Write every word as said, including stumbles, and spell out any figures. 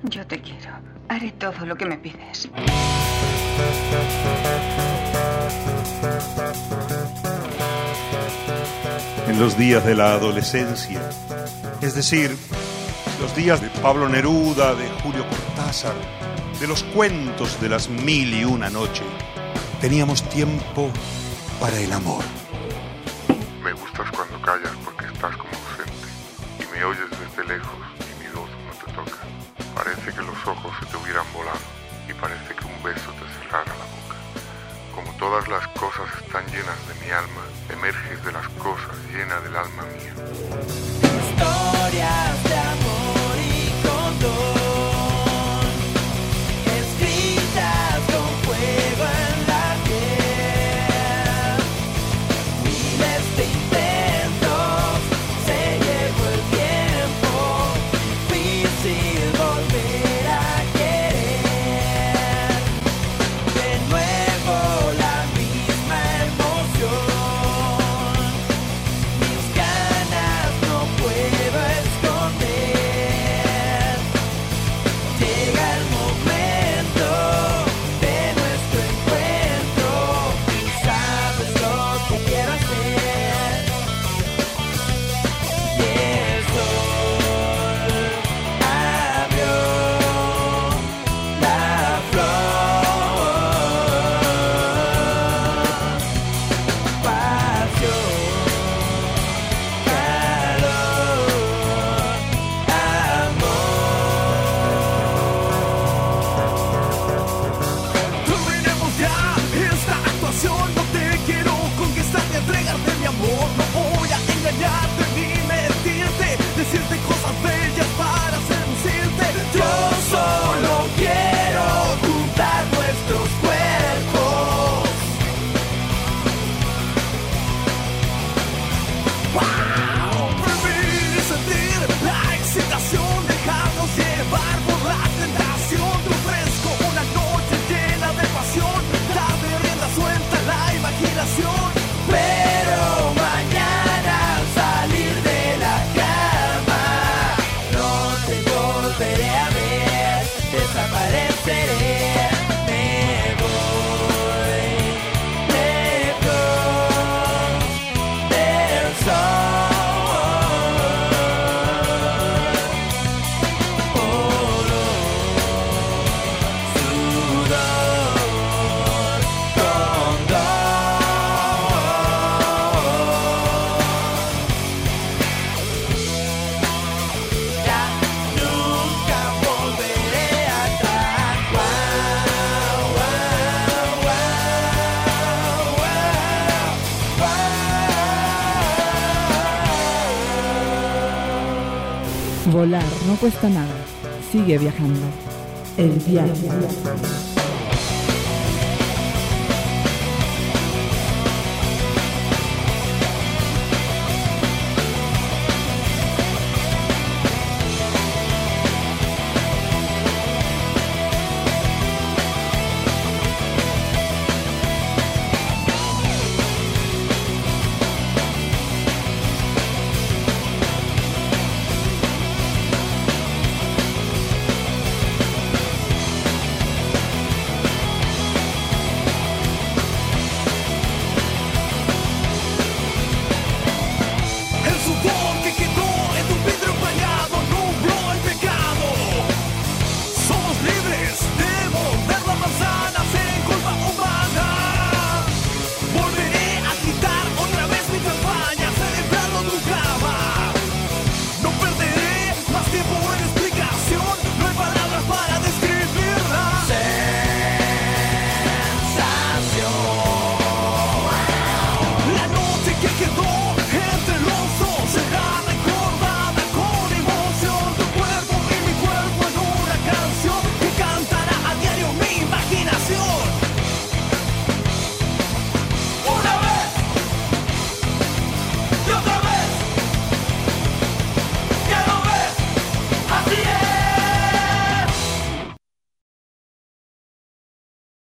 Yo te quiero. Haré todo lo que me pides. En los días de la adolescencia, es decir, los días de Pablo Neruda, de Julio Cortázar, de los cuentos de las mil y una noche, teníamos tiempo para el amor. Me gustas cuando callas porque estás como ausente y me oyes desde lejos y mi voz no te toca. Parece que los ojos se te hubieran volado y parece que un beso te cerrara la boca. Como todas las cosas están llenas de mi alma, emerges de las cosas llena del alma mía. Historias de amor y condón, escritas con fuego en la piel. Miles de intentos, se llevó el tiempo, difícil volver a querer. De nuevo la misma emoción, mis ganas no puedo esconder. Llega el momento de nuestro encuentro y sabes lo que quiero hacer. Y el sol abrió la flor, pasión, calor, Terminemos ya esta actuación. No te quiero conquistar ni entregarte mi amor. No voy a engañarte ni mentirte, decirte cosas bellas para seducirte. Yo solo quiero juntar nuestros cuerpos. ¡Wow! Vivir y sentir la excitación, dejarnos llevar por la tentación de un fresco, una noche llena de pasión, darle rienda suelta a la imaginación. Pero mañana al salir de la cama no te volveré a ver, desapareceré. Me voy lejos del sol. Olor, sudor, condón. Ya nunca volveré atrás. Guau, guau, guau, guau, guau. Volar no cuesta nada. Sigue viajando. El viaje.